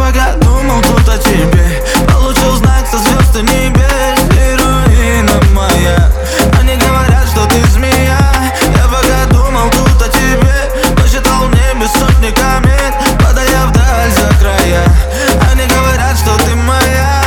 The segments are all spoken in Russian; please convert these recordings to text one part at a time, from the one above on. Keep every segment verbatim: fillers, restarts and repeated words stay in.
пока думал тут о тебе, получил знак со звезд и небес. Героина моя, они говорят, что ты змея. Я пока думал тут о тебе, посчитал в небе сотни комет, падая вдаль за края. Они говорят, что ты моя.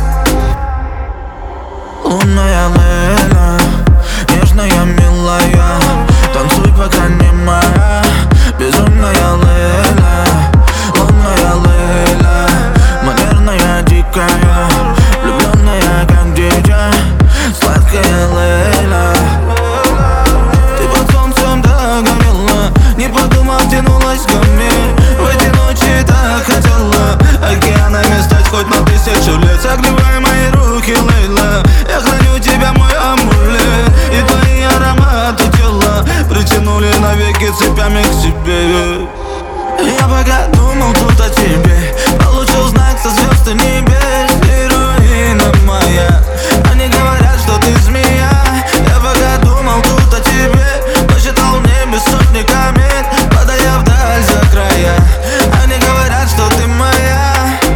Лунная Лейла, нежная, милая, танцуй, пока не моя. Безумная Лейла, лунная Лейла, манерная, дикая, влюбленная, как дитя, сладкая Лейла. Ты под солнцем так горела, не подумав, тянулась ко мне. В эти ночи так хотела океанами стать хоть на тысячу лет. Согревай мои руки, Лейла, я храню тебя, мой амулет. И твои ароматы тела притянули навеки цепями к себе. Я пока думал тут о тебе, получил знак со звезд и небес. Героина моя, они говорят, что ты змея. Я пока думал тут о тебе, посчитал в небе сотни комет, падая вдаль за края. Они говорят, что ты моя.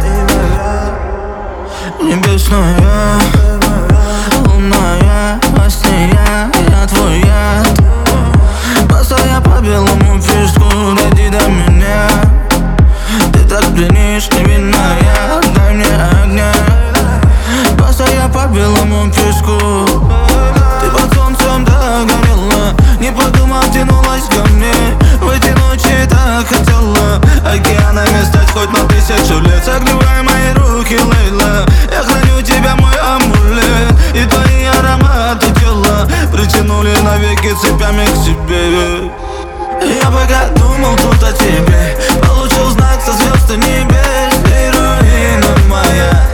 Небесная, лунная, во сне я, я твой яд. Поставя по белому песку, дойди до меня. Ты так пленишь, невинная, дай мне огня. Поставя по белому песку, ты под солнцем так горела, не подумав, тянулась ко мне. В эти ночи так хотела океанами стать хоть на тысячу лет. Согревай мои руки, Лейла, я храню тебя, мой амулет. И твои ароматы тела притянули навеки цепями к себе. Я пока думал тут о тебе, получил знак со звезд и небес. Героина моя,